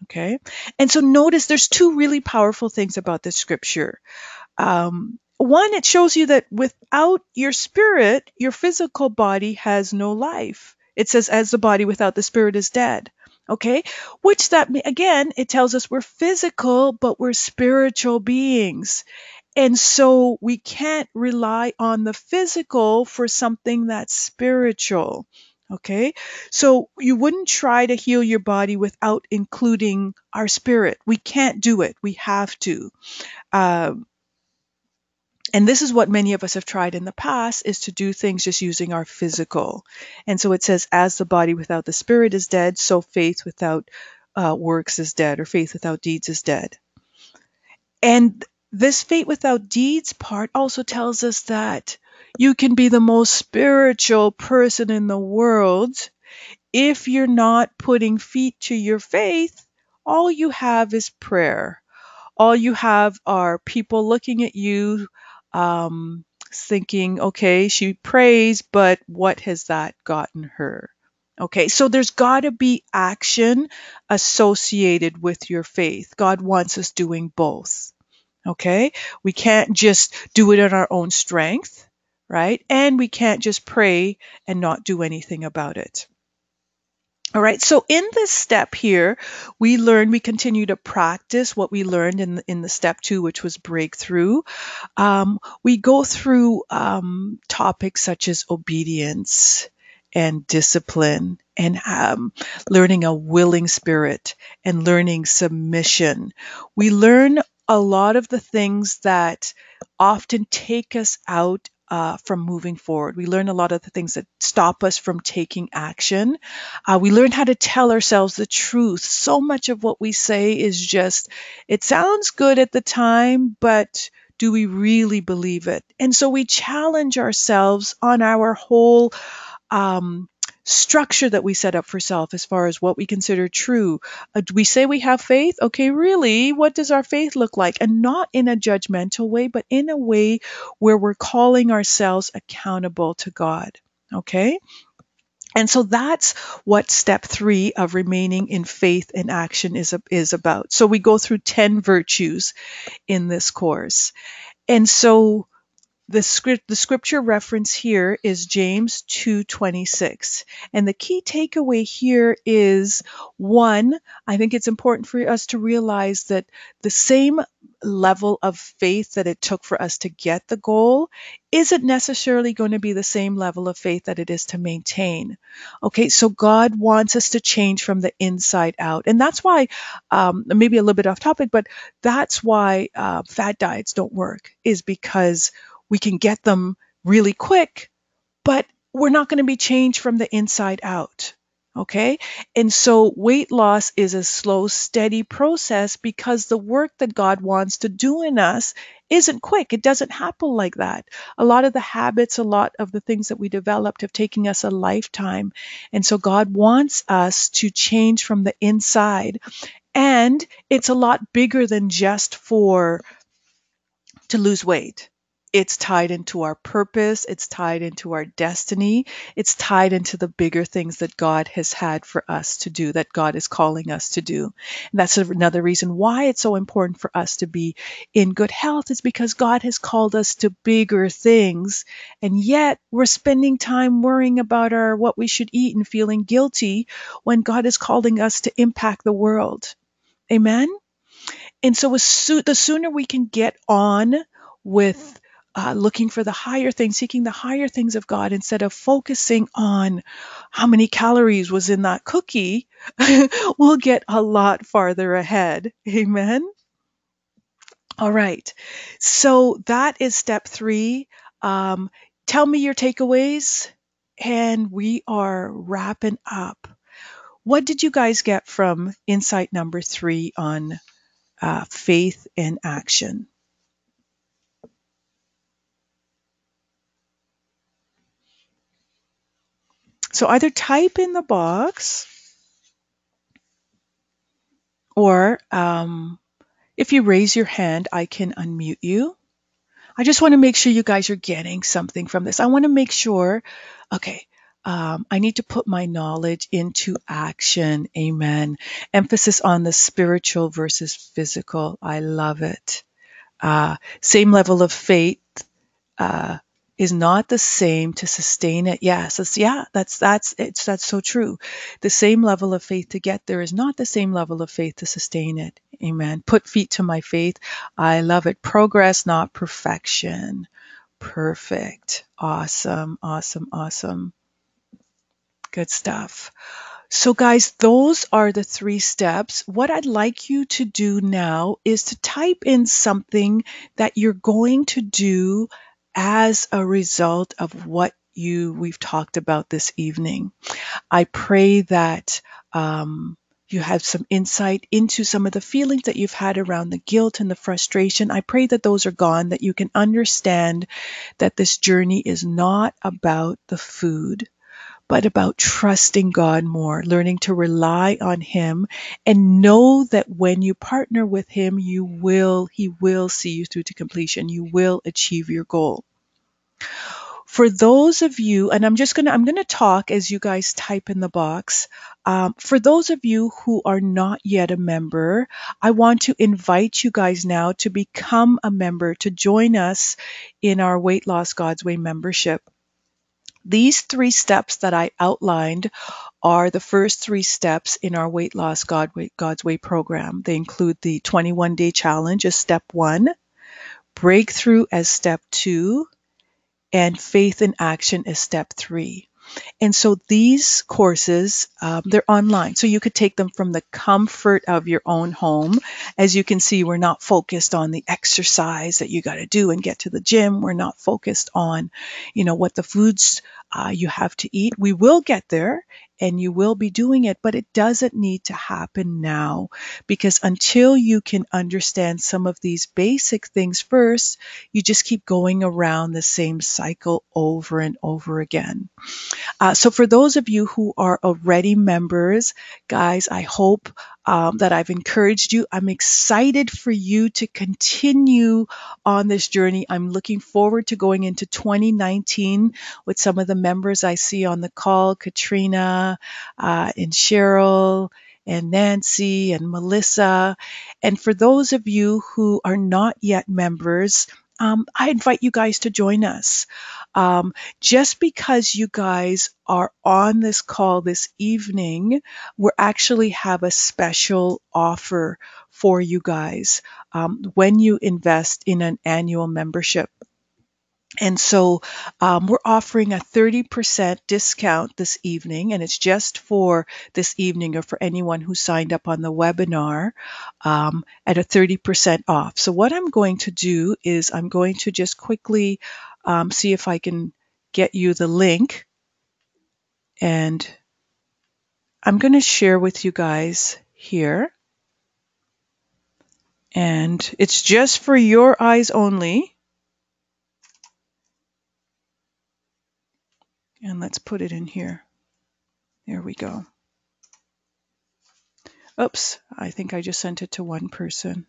Okay. And so notice there's two really powerful things about this scripture. Um, one, it shows you that without your spirit, your physical body has no life. It says, as the body without the spirit is dead. Okay. Which that, again, it tells us we're physical, but we're spiritual beings. And so we can't rely on the physical for something that's spiritual. Okay. So you wouldn't try to heal your body without including our spirit. We can't do it. We have to. Um, and this is what many of us have tried in the past, is to do things just using our physical. And so it says, as the body without the spirit is dead, so faith without uh, works is dead, or faith without deeds is dead. And this faith without deeds part also tells us that you can be the most spiritual person in the world. If you're not putting feet to your faith, all you have is prayer. All you have are people looking at you, um, thinking, okay, she prays, but what has that gotten her? Okay, so there's got to be action associated with your faith. God wants us doing both. Okay, we can't just do it on our own strength, right? And we can't just pray and not do anything about it. All right, so in this step here, we learn, we continue to practice what we learned in the, in the step two, which was breakthrough. Um, we go through um, topics such as obedience and discipline, and um, learning a willing spirit, and learning submission. We learn a lot of the things that often take us out uh, from moving forward. We learn a lot of the things that stop us from taking action. Uh, we learn how to tell ourselves the truth. So much of what we say is just, it sounds good at the time, but do we really believe it? And so we challenge ourselves on our whole um, structure that we set up for self as far as what we consider true. Uh, we say we have faith. Okay, really, what does our faith look like? And not in a judgmental way, but in a way where we're calling ourselves accountable to God. Okay? And so that's what step three of remaining in faith and action is, is about. So we go through ten virtues in this course. And so the script, the scripture reference here is James two twenty-six. And the key takeaway here is, one, I think it's important for us to realize that the same level of faith that it took for us to get the goal isn't necessarily going to be the same level of faith that it is to maintain. Okay, so God wants us to change from the inside out. And that's why, um, maybe a little bit off topic, but that's why uh, fad diets don't work, is because we can get them really quick, but we're not going to be changed from the inside out. Okay. And so weight loss is a slow, steady process, because the work that God wants to do in us isn't quick. It doesn't happen like that. A lot of the habits, a lot of the things that we developed have taken us a lifetime. And so God wants us to change from the inside. And it's a lot bigger than just for to lose weight. It's tied into our purpose. It's tied into our destiny. It's tied into the bigger things that God has had for us to do, that God is calling us to do. And that's another reason why it's so important for us to be in good health, is because God has called us to bigger things. And yet we're spending time worrying about our, what we should eat and feeling guilty, when God is calling us to impact the world. Amen? And so as so- the sooner we can get on with uh, looking for the higher things, seeking the higher things of God, instead of focusing on how many calories was in that cookie, we'll get a lot farther ahead. Amen. All right. So that is step three. Um, tell me your takeaways, and we are wrapping up. What did you guys get from insight number three on uh, faith and action? So either type in the box, or um, if you raise your hand, I can unmute you. I just want to make sure you guys are getting something from this. I want to make sure, okay, Um, I need to put my knowledge into action. Amen. Emphasis on the spiritual versus physical. I love it. Uh, same level of faith uh, is not the same to sustain it. Yes, it's, yeah, that's that's it's that's so true. The same level of faith to get there is not the same level of faith to sustain it. Amen. Put feet to my faith. I love it. Progress, not perfection. Perfect. Awesome. Awesome. Awesome. Good stuff. So, guys, those are the three steps. What I'd like you to do now is to type in something that you're going to do as a result of what you we've talked about this evening. I pray that um, you have some insight into some of the feelings that you've had around the guilt and the frustration. I pray that those are gone, that you can understand that this journey is not about the food, but about trusting God more, learning to rely on Him, and know that when you partner with Him, you will, He will see you through to completion. You will achieve your goal. For those of you, and I'm just gonna, I'm gonna talk as you guys type in the box. Um, for those of you who are not yet a member, I want to invite you guys now to become a member, to join us in our Weight Loss God's Way membership. These three steps that I outlined are the first three steps in our Weight Loss God Way, God's Way program. They include the twenty-one day challenge as step one, breakthrough as step two, and faith in action as step three. And so these courses, um, they're online. So you could take them from the comfort of your own home. As you can see, we're not focused on the exercise that you got to do and get to the gym. We're not focused on, you know, what the foods uh, you have to eat. We will get there and you will be doing it, but it doesn't need to happen now, because until you can understand some of these basic things first, you just keep going around the same cycle over and over again. Uh, so for those of you who are already members, guys, I hope um, that I've encouraged you. I'm excited for you to continue on this journey. I'm looking forward to going into twenty nineteen with some of the members I see on the call, Katrina uh, and Cheryl and Nancy and Melissa. And for those of you who are not yet members, um, I invite you guys to join us. Um, just because you guys are on this call this evening, we actually have a special offer for you guys um, when you invest in an annual membership. And so um, we're offering a thirty percent discount this evening, and it's just for this evening or for anyone who signed up on the webinar um, at a thirty percent off. So what I'm going to do is I'm going to just quickly um, see if I can get you the link, and I'm going to share with you guys here. And it's just for your eyes only. And let's put it in here. There we go. Oops, I think I just sent it to one person.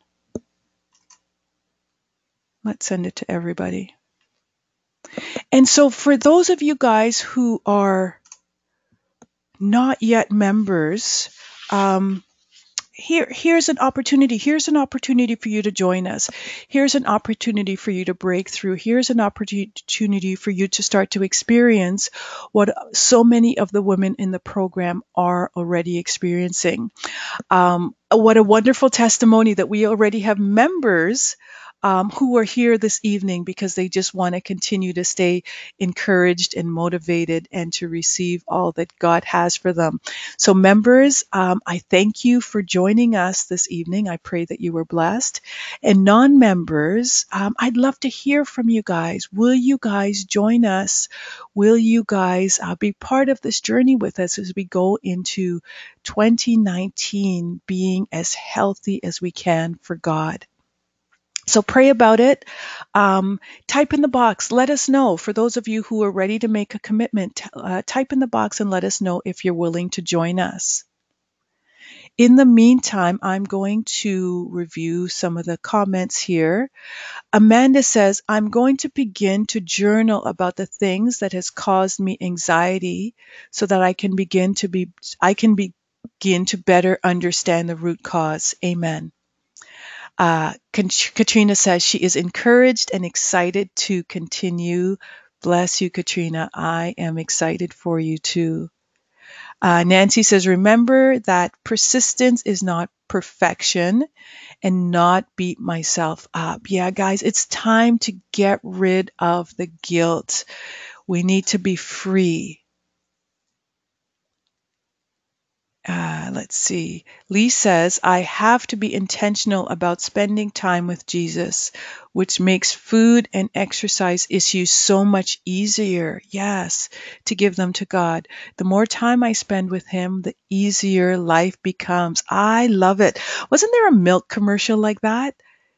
Let's send it to everybody. And so for those of you guys who are not yet members, um, Here, here's an opportunity. Here's an opportunity for you to join us. Here's an opportunity for you to break through. Here's an opportunity for you to start to experience what so many of the women in the program are already experiencing. Um, what a wonderful testimony that we already have members Um, who are here this evening because they just want to continue to stay encouraged and motivated and to receive all that God has for them. So members, um, I thank you for joining us this evening. I pray that you were blessed. And non-members, um, I'd love to hear from you guys. Will you guys join us? Will you guys uh, be part of this journey with us as we go into twenty nineteen being as healthy as we can for God? So pray about it. Um, type in the box. Let us know. For those of you who are ready to make a commitment, uh, type in the box and let us know if you're willing to join us. In the meantime, I'm going to review some of the comments here. Amanda says, I'm going to begin to journal about the things that has caused me anxiety so that I can begin to be I can begin to better understand the root cause. Amen. Uh, Katrina says she is encouraged and excited to continue. Bless you, Katrina. I am excited for you too. Uh, Nancy says, remember that persistence is not perfection and not beat myself up. Yeah, guys, it's time to get rid of the guilt. We need to be free. Uh, let's see. Lee says, I have to be intentional about spending time with Jesus, which makes food and exercise issues so much easier. Yes, to give them to God. The more time I spend with Him, the easier life becomes. I love it. Wasn't there a milk commercial like that?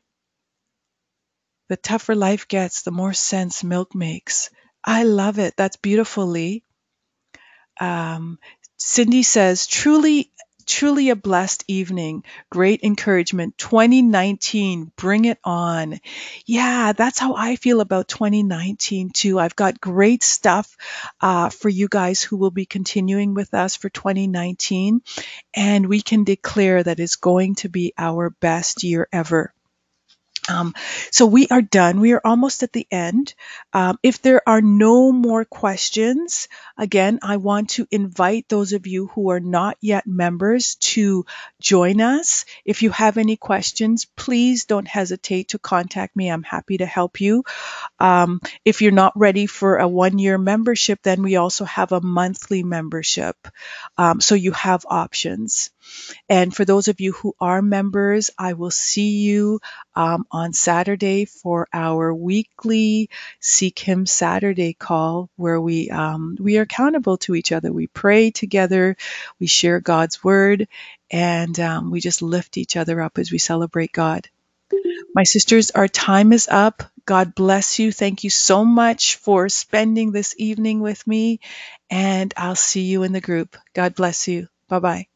The tougher life gets, the more sense milk makes. I love it. That's beautiful, Lee. Um, Cindy says, truly, truly a blessed evening. Great encouragement. twenty nineteen, bring it on. Yeah, that's how I feel about twenty nineteen too. I've got great stuff uh, for you guys who will be continuing with us for twenty nineteen. And we can declare that it's going to be our best year ever. Um, so we are done. We are almost at the end. Um, if there are no more questions, again, I want to invite those of you who are not yet members to join us. If you have any questions, please don't hesitate to contact me. I'm happy to help you. Um, if you're not ready for a one-year membership, then we also have a monthly membership. Um, so you have options. And for those of you who are members, I will see you um, on Saturday for our weekly Seek Him Saturday call, where we um, we are accountable to each other. We pray together, we share God's word, and um, we just lift each other up as we celebrate God. My sisters, our time is up. God bless you. Thank you so much for spending this evening with me, and I'll see you in the group. God bless you. Bye-bye.